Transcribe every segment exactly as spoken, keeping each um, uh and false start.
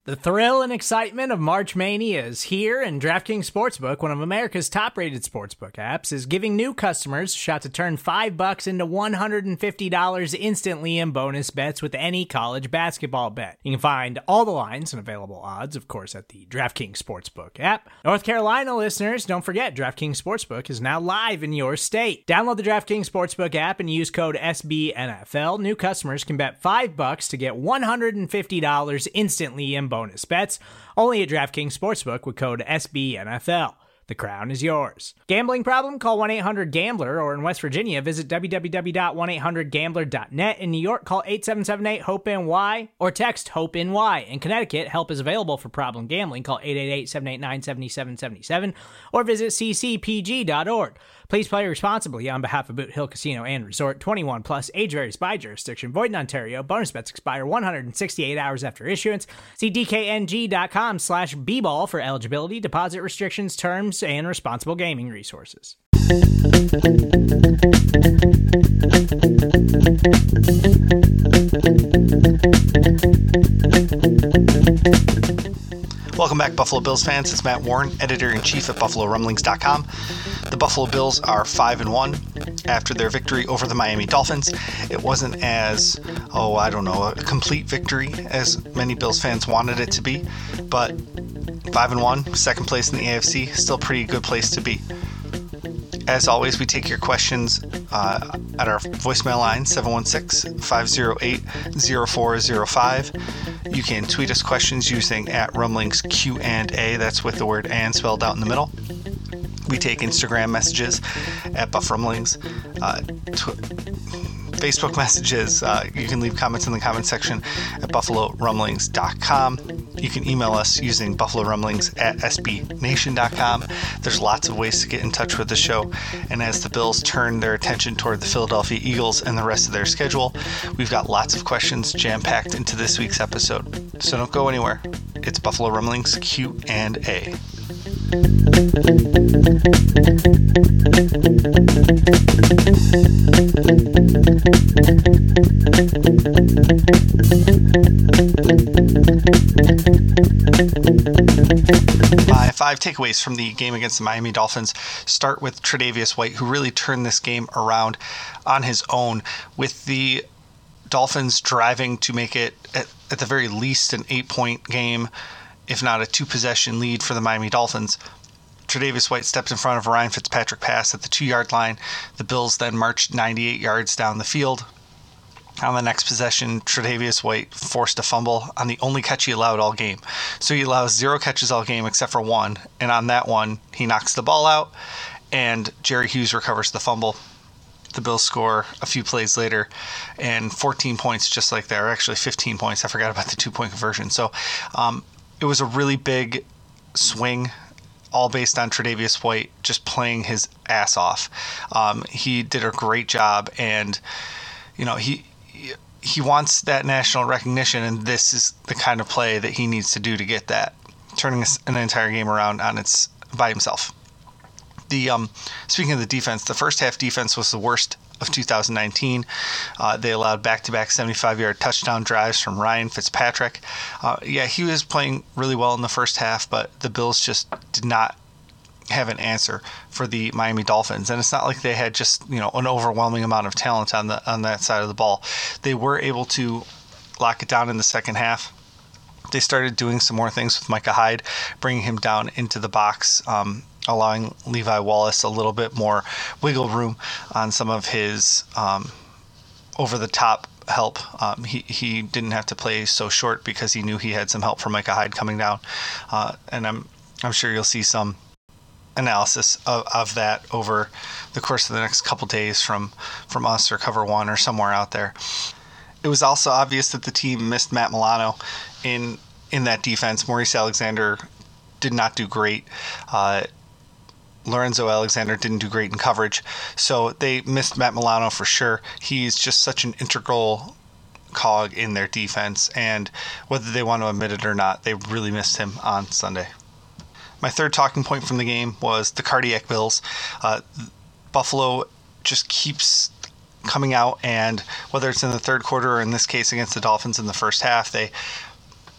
The thrill and excitement of March Mania is here, and DraftKings Sportsbook, one of America's top-rated sportsbook apps, is giving new customers a shot to turn five bucks into one hundred fifty dollars instantly in bonus bets with any college basketball bet. You can find all the lines and available odds, of course, at the DraftKings Sportsbook app. North Carolina listeners, don't forget, DraftKings Sportsbook is now live in your state. Download the DraftKings Sportsbook app and use code S B N F L. New customers can bet five bucks to get one hundred fifty dollars instantly in bonus bets, only at DraftKings Sportsbook with code S B N F L. The crown is yours. Gambling problem? Call one eight hundred gambler, or in West Virginia, visit w w w dot one eight hundred gambler dot net. In New York, call eight seven seven eight hope N Y or text HOPE-NY. In Connecticut, help is available for problem gambling. Call eight eight eight, seven eight nine, seven seven seven seven or visit c c p g dot org. Please play responsibly on behalf of Boot Hill Casino and Resort. twenty-one plus, age varies by jurisdiction. Void in Ontario. Bonus bets expire one hundred sixty-eight hours after issuance. See d k n g dot com slash b ball for eligibility, deposit restrictions, terms, and responsible gaming resources. Welcome back, Buffalo Bills fans. It's Matt Warren, editor-in-chief at buffalo rumblings dot com. The Buffalo Bills are five and one after their victory over the Miami Dolphins. It wasn't as, oh, I don't know, a complete victory as many Bills fans wanted it to be, but five and one, second place in the A F C, still a pretty good place to be. As always, we take your questions uh, at our voicemail line, seven one six, five oh eight, oh four oh five. You can tweet us questions using at Rumblings Q and A. That's with the word "and" spelled out in the middle. We take Instagram messages at Buff Rumblings. Uh, tw- Facebook messages, uh, you can leave comments in the comment section at buffalo rumblings dot com. You can email us using buffalo rumblings at s b nation dot com. There's lots of ways to get in touch with the show. And as the Bills turn their attention toward the Philadelphia Eagles and the rest of their schedule, we've got lots of questions jam-packed into this week's episode. So don't go anywhere. It's Buffalo Rumblings Q and A. My five takeaways from the game against the Miami Dolphins start with Tre'Davious White, who really turned this game around on his own, with the Dolphins driving to make it, at, at the very least, an eight-point game, if not a two-possession lead for the Miami Dolphins. Tre'Davious White stepped in front of a Ryan Fitzpatrick pass at the two-yard line. The Bills then marched ninety-eight yards down the field. On the next possession, Tre'Davious White forced a fumble on the only catch he allowed all game. So he allows zero catches all game except for one, and on that one, he knocks the ball out, and Jerry Hughes recovers the fumble. The Bills score a few plays later, and fourteen points just like that, or actually fifteen points. I forgot about the two-point conversion. So um, it was a really big swing, all based on Tre'Davious White just playing his ass off. Um, he did a great job, and you know he he wants that national recognition, and this is the kind of play that he needs to do to get that, turning an entire game around on its by himself. The um, speaking of the defense, the first half defense was the worst of two thousand nineteen. Uh, they allowed back-to-back seventy-five-yard touchdown drives from Ryan Fitzpatrick. Uh, yeah, he was playing really well in the first half, but the Bills just did not have an answer for the Miami Dolphins. And it's not like they had just, you know, an overwhelming amount of talent on the on that side of the ball. They were able to lock it down in the second half. They started doing some more things with Micah Hyde, bringing him down into the box, um, allowing Levi Wallace a little bit more wiggle room on some of his um, over-the-top help. Um, he, he didn't have to play so short because he knew he had some help from Micah Hyde coming down. Uh, and I'm I'm sure you'll see some analysis of, of that over the course of the next couple days from, from us or Cover One or somewhere out there. It was also obvious that the team missed Matt Milano in in that defense. Maurice Alexander did not do great. Uh, Lorenzo Alexander didn't do great in coverage. So they missed Matt Milano for sure. He's just such an integral cog in their defense, and whether they want to admit it or not, they really missed him on Sunday. My third talking point from the game was the cardiac Bills. Uh, Buffalo just keeps coming out, and whether it's in the third quarter or in this case against the Dolphins in the first half, they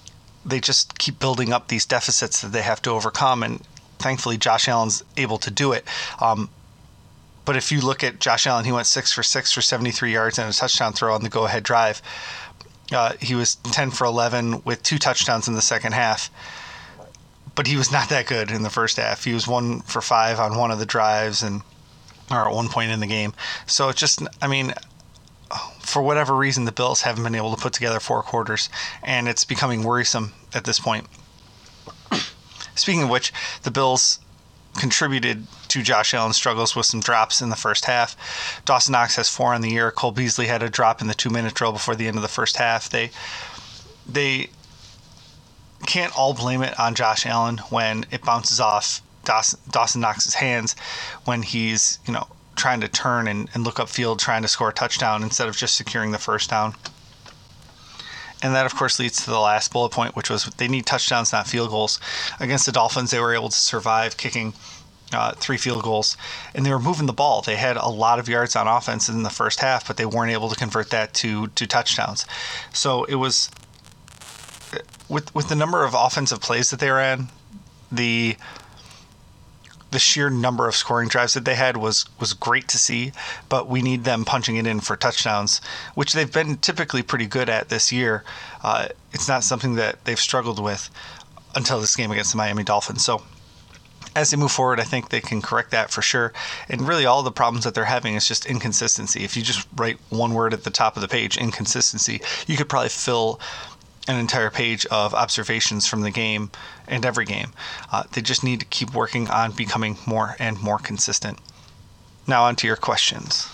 they just keep building up these deficits that they have to overcome, and thankfully Josh Allen's able to do it. Um, but if you look at Josh Allen, he went six for six for seventy-three yards and a touchdown throw on the go-ahead drive. Uh, he was ten for eleven with two touchdowns in the second half. But he was not that good in the first half. He was one for five on one of the drives, and or at one point in the game. So it just, I mean, for whatever reason, the Bills haven't been able to put together four quarters, and it's becoming worrisome at this point. Speaking of which, the Bills contributed to Josh Allen's struggles with some drops in the first half. Dawson Knox has four on the year. Cole Beasley had a drop in the two-minute drill before the end of the first half. They, they can't all blame it on Josh Allen when it bounces off Dawson, Dawson Knox's hands when he's, you know, trying to turn and, and look upfield, trying to score a touchdown instead of just securing the first down. And that, of course, leads to the last bullet point, which was they need touchdowns, not field goals. Against the Dolphins, they were able to survive kicking uh, three field goals, and they were moving the ball. They had a lot of yards on offense in the first half, but they weren't able to convert that to, to touchdowns. So it was, with with the number of offensive plays that they ran, the the sheer number of scoring drives that they had was was great to see, but we need them punching it in for touchdowns, which they've been typically pretty good at this year. Uh, it's not something that they've struggled with until this game against the Miami Dolphins. So as they move forward, I think they can correct that for sure. And really all the problems that they're having is just inconsistency. If you just write one word at the top of the page, inconsistency, you could probably fill an entire page of observations from the game and every game. Uh, they just need to keep working on becoming more and more consistent. Now on to your questions.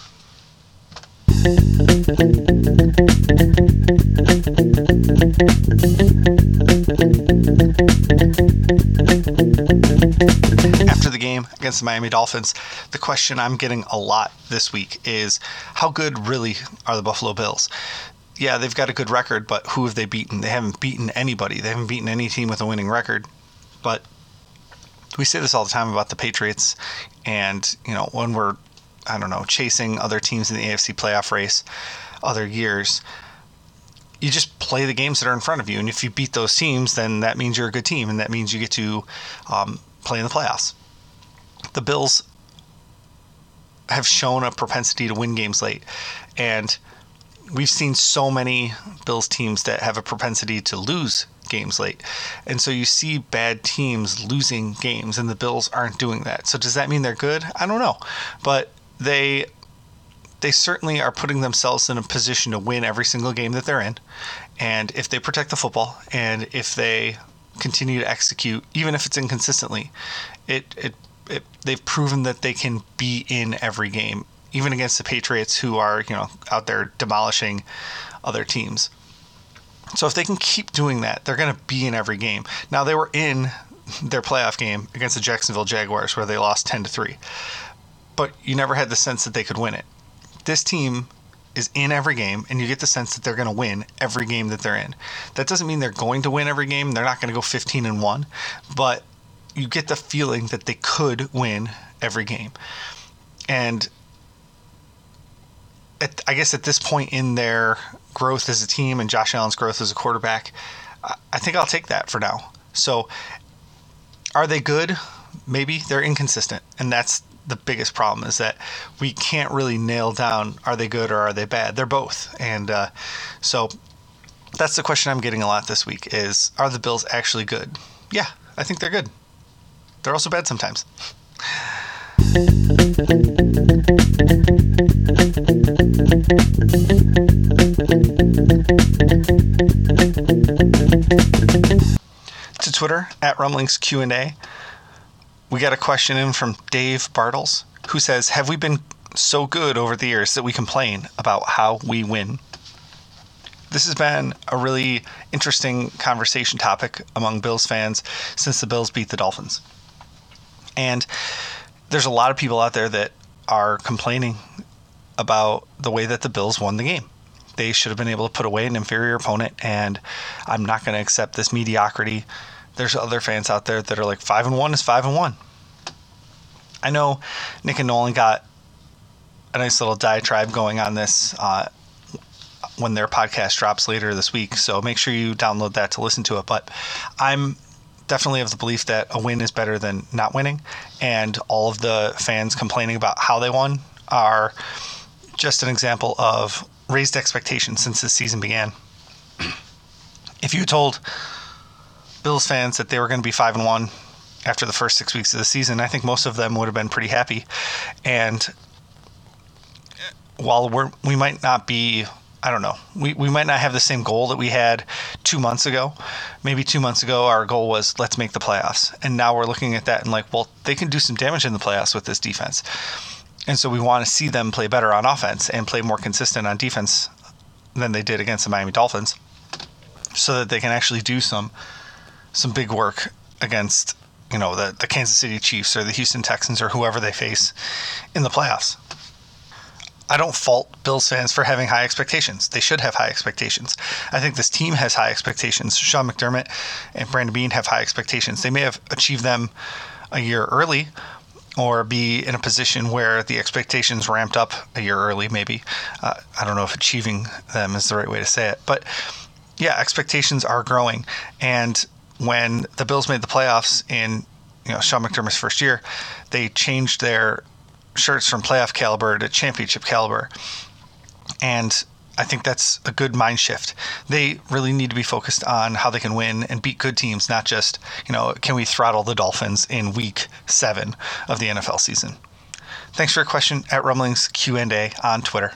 After the game against the Miami Dolphins, the question I'm getting a lot this week is, how good really are the Buffalo Bills? Yeah, they've got a good record, but who have they beaten? They haven't beaten anybody. They haven't beaten any team with a winning record. But we say this all the time about the Patriots, and, you know, when we're, I don't know, chasing other teams in the A F C playoff race other years, you just play the games that are in front of you. And if you beat those teams, then that means you're a good team, and that means you get to um, play in the playoffs. The Bills have shown a propensity to win games late, and we've seen so many Bills teams that have a propensity to lose games late. And so you see bad teams losing games, and the Bills aren't doing that. So does that mean they're good? I don't know. But they they certainly are putting themselves in a position to win every single game that they're in. And if they protect the football, and if they continue to execute, even if it's inconsistently, it, it, it they've proven that they can be in every game, even against the Patriots, who are, you know, out there demolishing other teams. So if they can keep doing that, they're going to be in every game. Now, they were in their playoff game against the Jacksonville Jaguars, where they lost ten to three. But you never had the sense that they could win it. This team is in every game, and you get the sense that they're going to win every game that they're in. That doesn't mean they're going to win every game. They're not going to go fifteen and one, but you get the feeling that they could win every game. And At, I guess at this point in their growth as a team and Josh Allen's growth as a quarterback, I think I'll take that for now. So are they good? Maybe. They're inconsistent. And that's the biggest problem, is that we can't really nail down, are they good or are they bad? They're both. And uh, so that's the question I'm getting a lot this week is, are the Bills actually good? Yeah, I think they're good. They're also bad sometimes. To Twitter, at Rumblings Q and A, we got a question in from Dave Bartles, who says, have we been so good over the years that we complain about how we win? This has been a really interesting conversation topic among Bills fans since the Bills beat the Dolphins. And there's a lot of people out there that are complaining about the way that the Bills won the game. They should have been able to put away an inferior opponent, and I'm not going to accept this mediocrity. There's other fans out there that are like, five and one is five and one. I know Nick and Nolan got a nice little diatribe going on this uh, when their podcast drops later this week. So make sure you download that to listen to it. But I'm definitely of the belief that a win is better than not winning. And all of the fans complaining about how they won are just an example of raised expectations since this season began. If you told Bills fans that they were going to be five and one after the first six weeks of the season, I think most of them would have been pretty happy. And while we're, we might not be, I don't know, we, we might not have the same goal that we had two months ago. Maybe two months ago, our goal was let's make the playoffs. And now we're looking at that and like, well, they can do some damage in the playoffs with this defense. And so we want to see them play better on offense and play more consistent on defense than they did against the Miami Dolphins, so that they can actually do some some big work against, you know, the, the Kansas City Chiefs or the Houston Texans or whoever they face in the playoffs. I don't fault Bills fans for having high expectations. They should have high expectations. I think this team has high expectations. Sean McDermott and Brandon Beane have high expectations. They may have achieved them a year early, or be in a position where the expectations ramped up a year early, maybe. Uh, I don't know if achieving them is the right way to say it. But yeah, expectations are growing. And when the Bills made the playoffs in, you know, Sean McDermott's first year, they changed their shirts from playoff caliber to championship caliber. And I think that's a good mind shift. They really need to be focused on how they can win and beat good teams, not just, you know, can we throttle the Dolphins in week seven of the N F L season? Thanks for your question at Rumblings Q and A on Twitter.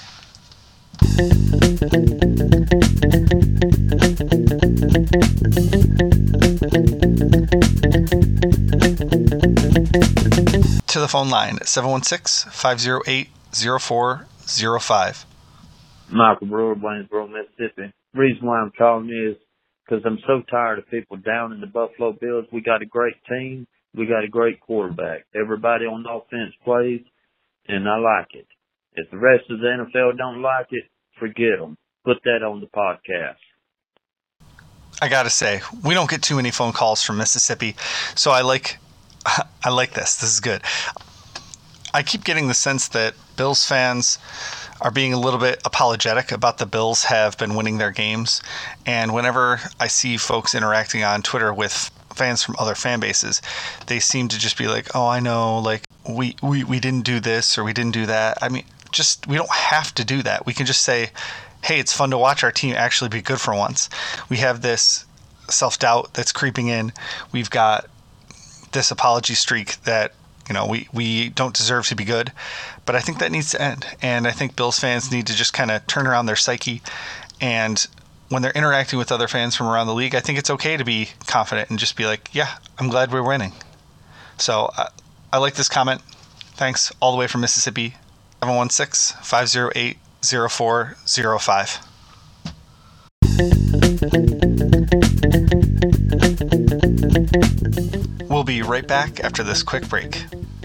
To the phone line, seven one six, five oh eight, oh four oh five. Michael Brewer, Waynesboro, Mississippi. The reason why I'm calling is because I'm so tired of people down in the Buffalo Bills. We got a great team. We got a great quarterback. Everybody on offense plays, and I like it. If the rest of the N F L don't like it, forget them. Put that on the podcast. I gotta say, we don't get too many phone calls from Mississippi, so I like, I like this. This is good. I keep getting the sense that Bills fans are being a little bit apologetic about the Bills have been winning their games. And whenever I see folks interacting on Twitter with fans from other fan bases, they seem to just be like, oh, I know, like, we, we, we didn't do this or we didn't do that. I mean, just, we don't have to do that. We can just say, hey, it's fun to watch our team actually be good for once. We have this self-doubt that's creeping in. We've got this apology streak that, you know, we, we don't deserve to be good. But I think that needs to end. And I think Bills fans need to just kind of turn around their psyche. And when they're interacting with other fans from around the league, I think it's okay to be confident and just be like, yeah, I'm glad we're winning. So uh, I like this comment. Thanks all the way from Mississippi. seven one six, five oh eight, oh four oh five. We'll be right back after this quick break.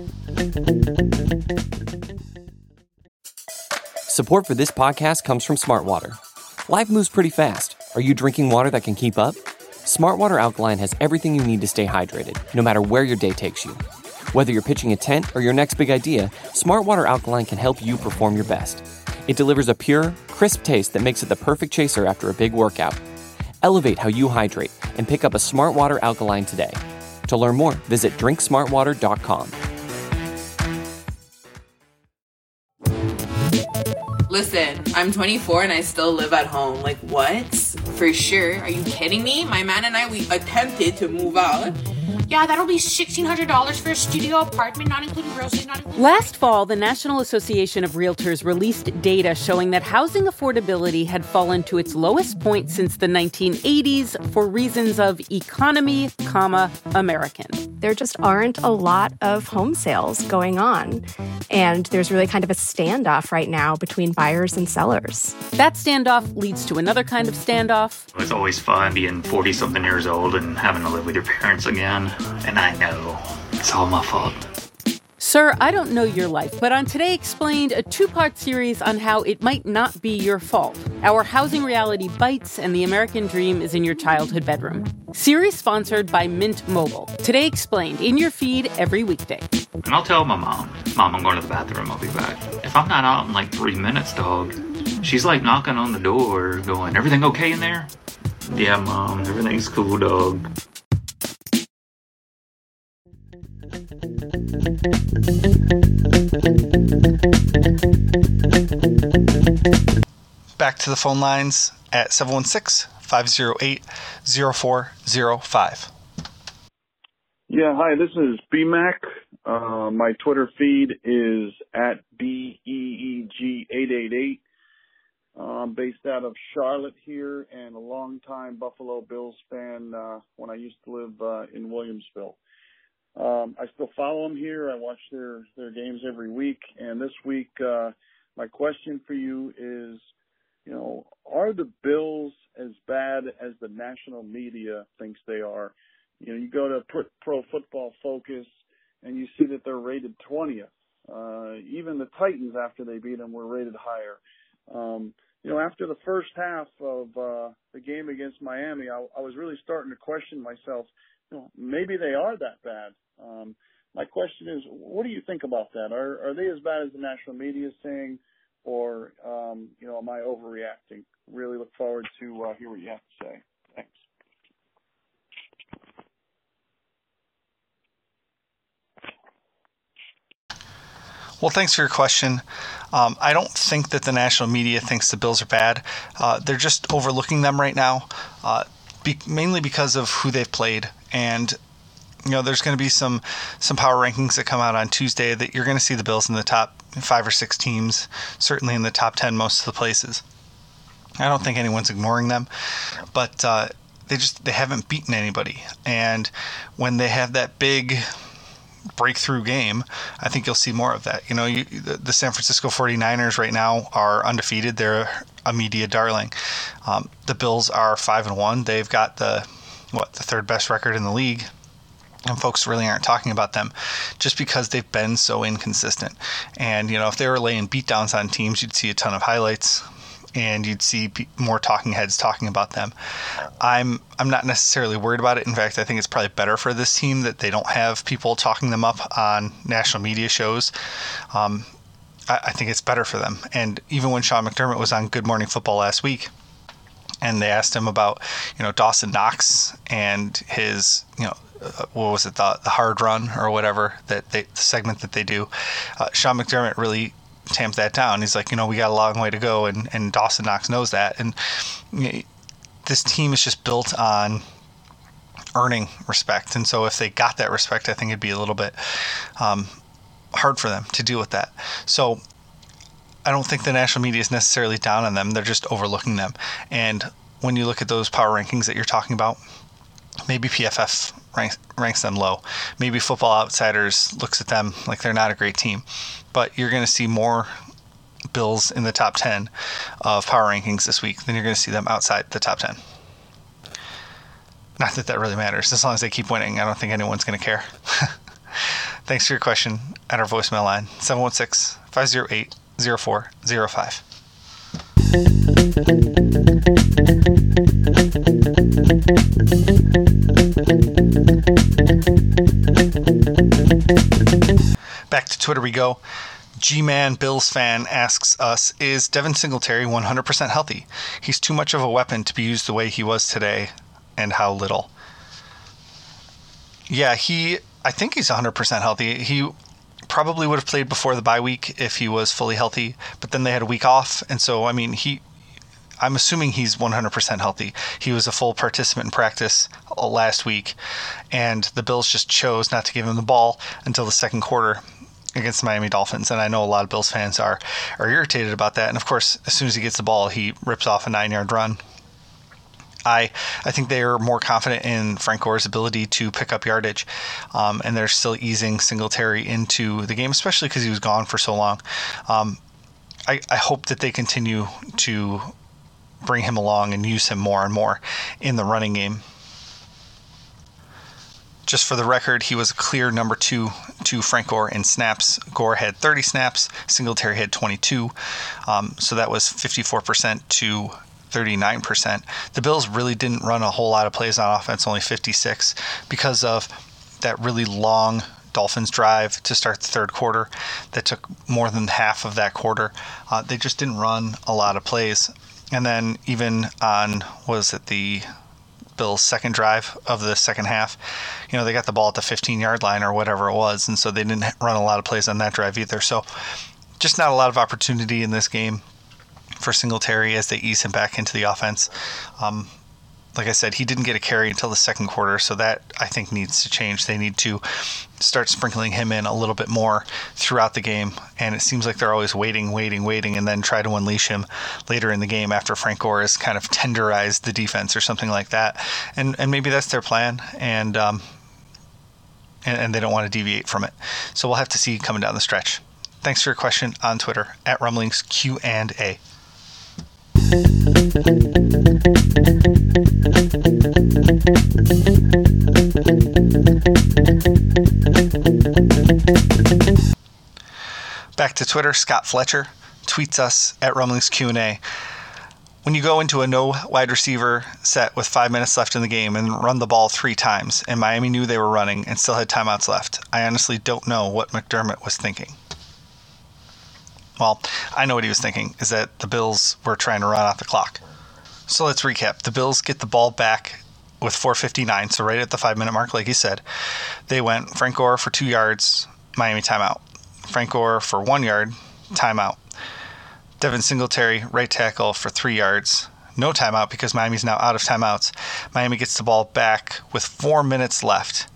Support for this podcast comes from Smartwater. Life moves pretty fast. Are you drinking water that can keep up? Smartwater Alkaline has everything you need to stay hydrated, no matter where your day takes you. Whether you're pitching a tent or your next big idea, Smartwater Alkaline can help you perform your best. It delivers a pure, crisp taste that makes it the perfect chaser after a big workout. Elevate how you hydrate and pick up a Smartwater Alkaline today. To learn more, visit drink smartwater dot com. Listen, I'm twenty-four and I still live at home. Like, what? For sure. Are you kidding me? My man and I, we attempted to move out. Yeah, that'll be sixteen hundred dollars for a studio apartment, not including groceries, not including... Last fall, the National Association of Realtors released data showing that housing affordability had fallen to its lowest point since the nineteen eighties for reasons of economy, comma, American. There just aren't a lot of home sales going on. And there's really kind of a standoff right now between buyers and sellers. That standoff leads to another kind of standoff. It's always fun being forty-something years old and having to live with your parents again. And I know it's all my fault. Sir, I don't know your life, but on Today Explained, a two-part series on how it might not be your fault. Our housing reality bites and the American dream is in your childhood bedroom. Series sponsored by Mint Mobile. Today Explained, in your feed every weekday. And I'll tell my mom, Mom, I'm going to the bathroom, I'll be back. If I'm not out in like three minutes, dog, she's like knocking on the door, going, "Everything okay in there?" "Yeah, Mom, everything's cool, dog." Back to the phone lines at seven one six, five oh eight, oh four oh five. Yeah, hi, this is B Mac. Uh, my Twitter feed is at B E E G eight eight eight. I'm based out of Charlotte here and a longtime Buffalo Bills fan uh, when I used to live uh, in Williamsville. Um, I still follow them here. I watch their, their games every week. And this week, uh, my question for you is, you know, are the Bills as bad as the national media thinks they are? You know, you go to Pro Football Focus and you see that they're rated twentieth. Uh, even the Titans, after they beat them, were rated higher. Um, you know, after the first half of uh, the game against Miami, I, I was really starting to question myself. You know, maybe they are that bad. Um, my question is, what do you think about that? Are, are they as bad as the national media is saying, or, um, you know, am I overreacting? Really look forward to uh, hear what you have to say. Thanks. Well, thanks for your question. Um, I don't think that the national media thinks the Bills are bad. Uh, they're just overlooking them right now, uh, be- mainly because of who they've played. And, you know, there's going to be some, some power rankings that come out on Tuesday that you're going to see the Bills in the top five or six teams, certainly in the top ten most of the places. I don't think anyone's ignoring them, but uh, they just they haven't beaten anybody. And when they have that big breakthrough game, I think you'll see more of that. You know, you, the, the San Francisco forty-niners right now are undefeated. They're a media darling. Um, the Bills are five and one. They've got the what the third best record in the league, and folks really aren't talking about them just because they've been so inconsistent. And you know, if they were laying beatdowns on teams, you'd see a ton of highlights, and you'd see more talking heads talking about them. I'm I'm not necessarily worried about it. In fact, I think it's probably better for this team that they don't have people talking them up on national media shows. Um, I, I think it's better for them. And even when Sean McDermott was on Good Morning Football last week, and they asked him about, you know, Dawson Knox and his, you know, uh, what was it, the, the hard run or whatever, that they, the segment that they do, uh, Sean McDermott really tamped that down. He's like, you know, we got a long way to go, and, and Dawson Knox knows that. And you know, this team is just built on earning respect. And so if they got that respect, I think it'd be a little bit um, hard for them to deal with that. So I don't think the national media is necessarily down on them. They're just overlooking them. And when you look at those power rankings that you're talking about, maybe P F F ranks, ranks them low. Maybe Football Outsiders looks at them like they're not a great team. But you're going to see more Bills in the top ten of power rankings this week than you're going to see them outside the top ten. Not that that really matters. As long as they keep winning, I don't think anyone's going to care. Thanks for your question at our voicemail line, seven one six, five oh eight, oh four oh five. Back to Twitter we go. G-Man Bills fan asks us, is Devin Singletary one hundred percent healthy? He's too much of a weapon to be used the way he was today, and how little. Yeah, he, I think he's one hundred percent healthy. He probably would have played before the bye week if he was fully healthy, but then they had a week off, and so, I mean, he, I'm assuming he's one hundred percent healthy. He was a full participant in practice last week, and the Bills just chose not to give him the ball until the second quarter against the Miami Dolphins, and I know a lot of Bills fans are, are irritated about that, and of course, as soon as he gets the ball, he rips off a nine-yard run. I I think they are more confident in Frank Gore's ability to pick up yardage, um, and they're still easing Singletary into the game, especially because he was gone for so long. Um, I, I hope that they continue to bring him along and use him more and more in the running game. Just for the record, he was a clear number two to Frank Gore in snaps. Gore had thirty snaps, Singletary had twenty-two, um, so that was fifty-four percent to thirty-nine percent. The Bills really didn't run a whole lot of plays on offense, only fifty-six, because of that really long Dolphins drive to start the third quarter that took more than half of that quarter. Uh, they just didn't run a lot of plays. And then even on, what was it, the Bills' second drive of the second half, you know, they got the ball at the fifteen-yard line or whatever it was, and so they didn't run a lot of plays on that drive either. So just not a lot of opportunity in this game for Singletary as they ease him back into the offense. Um, like I said, he didn't get a carry until the second quarter, so that I think needs to change. They need to start sprinkling him in a little bit more throughout the game, and it seems like they're always waiting, waiting, waiting, and then try to unleash him later in the game after Frank Gore has kind of tenderized the defense or something like that. And and maybe that's their plan, and um, and, and they don't want to deviate from it. So we'll have to see coming down the stretch. Thanks for your question on Twitter, at Rumblings Q and A. Back to Twitter, Scott Fletcher tweets us at Rumblings Q and A. When you go into a no wide receiver set with five minutes left in the game and run the ball three times, and Miami knew they were running and still had timeouts left, I honestly don't know what McDermott was thinking. Well, I know what he was thinking, is that the Bills were trying to run out the clock. So let's recap. The Bills get the ball back with four fifty-nine, so right at the five-minute mark, like he said. They went Frank Gore for two yards, Miami timeout. Frank Gore for one yard, timeout. Devin Singletary, right tackle for three yards, no timeout because Miami's now out of timeouts. Miami gets the ball back with four minutes left.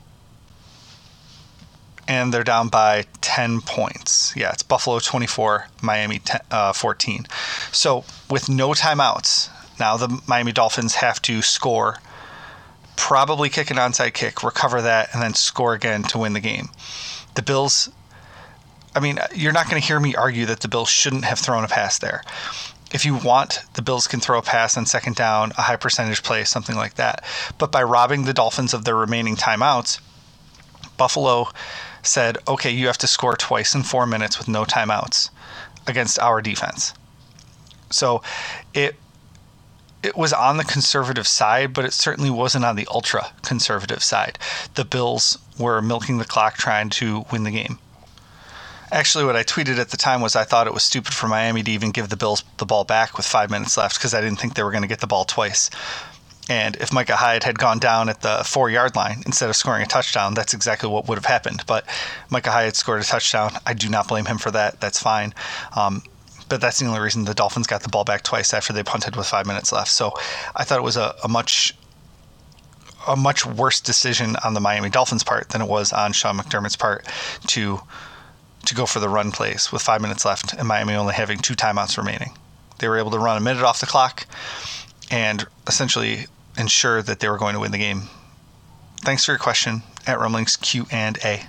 And they're down by ten points. Yeah, it's Buffalo twenty-four, Miami ten, uh, fourteen. So with no timeouts, now the Miami Dolphins have to score, probably kick an onside kick, recover that, and then score again to win the game. The Bills, I mean, you're not going to hear me argue that the Bills shouldn't have thrown a pass there. If you want, the Bills can throw a pass on second down, a high percentage play, something like that. But by robbing the Dolphins of their remaining timeouts, Buffalo said, okay, you have to score twice in four minutes with no timeouts against our defense. So it it was on the conservative side, but it certainly wasn't on the ultra conservative side. The Bills were milking the clock trying to win the game. Actually, what I tweeted at the time was I thought it was stupid for Miami to even give the Bills the ball back with five minutes left because I didn't think they were going to get the ball twice. And if Micah Hyde had gone down at the four-yard line instead of scoring a touchdown, that's exactly what would have happened. But Micah Hyde scored a touchdown. I do not blame him for that. That's fine. Um, but that's the only reason the Dolphins got the ball back twice after they punted with five minutes left. So I thought it was a, a much a much worse decision on the Miami Dolphins' part than it was on Sean McDermott's part to to go for the run plays with five minutes left and Miami only having two timeouts remaining. They were able to run a minute off the clock and essentially ensure that they were going to win the game. Thanks for your question at Rumblings Q and A.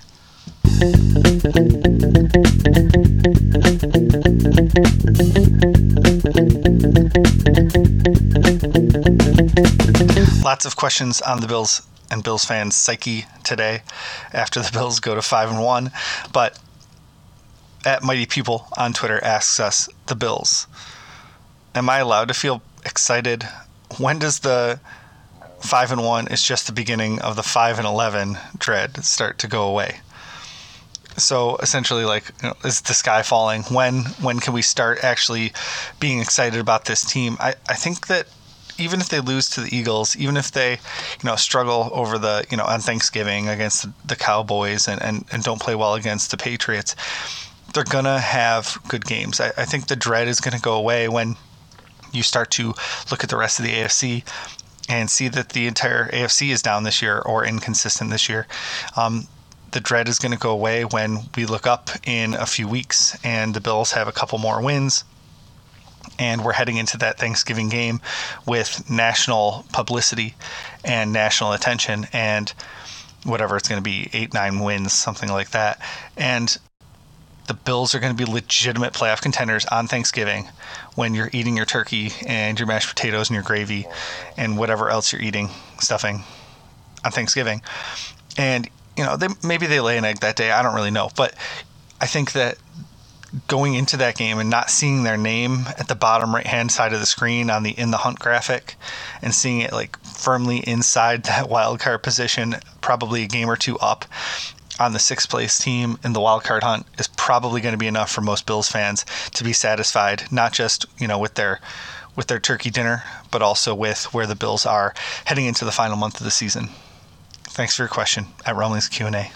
Lots of questions on the Bills and Bills fans' psyche today after the Bills go to five and one, but at Mighty People on Twitter asks us, the Bills, am I allowed to feel excited? When does the five and one is just the beginning of the five and eleven dread start to go away? So essentially, like, you know, is the sky falling? When when can we start actually being excited about this team? I, I think that even if they lose to the Eagles, even if they, you know, struggle over the, you know, on Thanksgiving against the Cowboys and, and, and don't play well against the Patriots, they're going to have good games. I, I think the dread is going to go away when you start to look at the rest of the A F C and see that the entire A F C is down this year or inconsistent this year. Um, the dread is going to go away when we look up in a few weeks and the Bills have a couple more wins and we're heading into that Thanksgiving game with national publicity and national attention and whatever it's going to be, eight, nine wins, something like that. And the Bills are going to be legitimate playoff contenders on Thanksgiving when you're eating your turkey and your mashed potatoes and your gravy and whatever else you're eating, stuffing, on Thanksgiving. And, you know, they, maybe they lay an egg that day. I don't really know. But I think that going into that game and not seeing their name at the bottom right hand side of the screen on the in the hunt graphic and seeing it like firmly inside that wild card position, probably a game or two up on the sixth place team in the wild card hunt, is probably going to be enough for most Bills fans to be satisfied, not just, you know, with their with their turkey dinner, but also with where the Bills are heading into the final month of the season. Thanks for your question at Rumblings Q and A.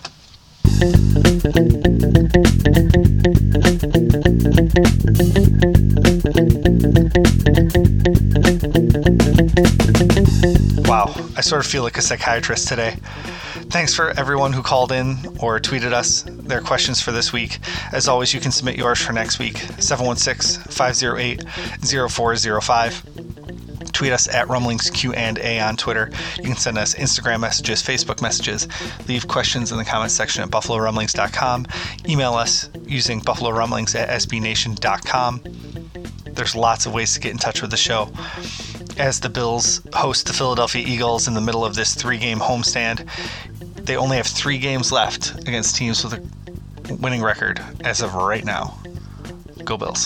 Wow, I sort of feel like a psychiatrist today. Thanks for everyone who called in or tweeted us their questions for this week. As always, you can submit yours for next week, seven one six, five oh eight, oh four oh five. Tweet us at Rumblings Q and A on Twitter. You can send us Instagram messages, Facebook messages. Leave questions in the comments section at buffalo rumblings dot com. Email us using buffalo rumblings at s b nation dot com. There's lots of ways to get in touch with the show. As the Bills host the Philadelphia Eagles in the middle of this three-game homestand, they only have three games left against teams with a winning record as of right now. Go Bills.